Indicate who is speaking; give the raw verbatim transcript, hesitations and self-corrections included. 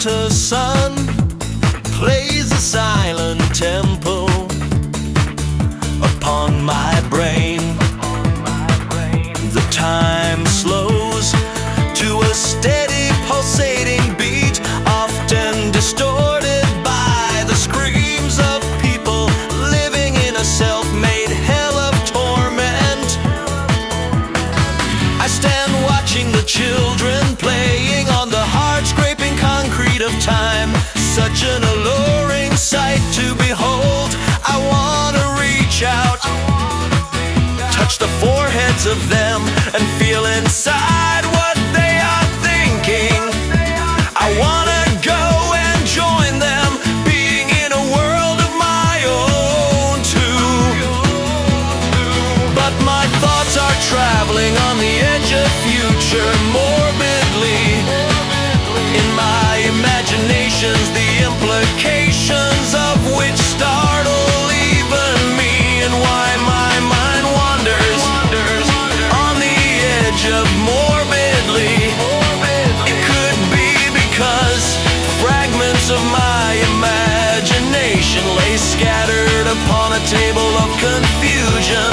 Speaker 1: winter sun plays a silent tempo upon my brain. The time slows to a steady pulsating beat, often distorted by the screams of people living in a self-made hell of torment. I stand watching the children playing on the hard-scraping concrete of time. Such an alluring sight to behold. I wanna reach out, touch the foreheads of them, and feel inside what they are thinking. I wanna go and join them, being in a world of my own too. But my thoughts are traveling on the edge of future morbidly. In my imaginations, the implications of which startle even me, and why my mind wanders on the edge of morbidly. It could be because fragments of my imagination lay scattered upon a table of confusion.